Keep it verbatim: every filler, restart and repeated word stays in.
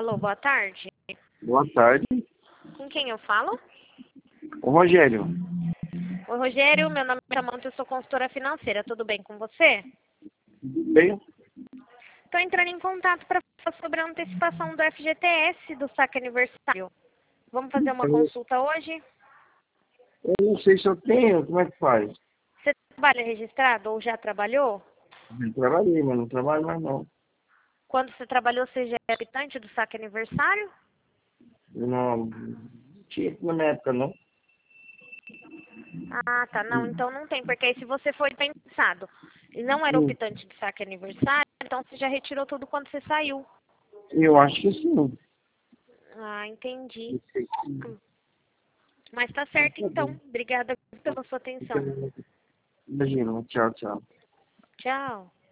Alô, boa tarde. Boa tarde. Com quem eu falo? Ô, Rogério. Oi, Rogério, meu nome é Samanta, eu sou consultora financeira. Tudo bem com você? Tudo bem? Estou entrando em contato para falar sobre a antecipação do F G T S do saque aniversário. Vamos fazer uma Eu, consulta hoje? eu não sei se eu tenho, como é que faz? Você trabalha registrado ou já trabalhou? Eu trabalhei, mas não trabalho mais não. Quando você trabalhou, você já é habitante do saque aniversário? Eu não tinha na minha época, não. Ah, tá. Não, então não tem, porque aí se você foi pensado e não era Hum, optante de saque aniversário, então você já retirou tudo quando você saiu. Eu acho que sim. Ah, entendi. Eu sei Hum, Mas tá que certo tá então. bem. Obrigada pela sua atenção. Imagina, tchau, tchau. Tchau.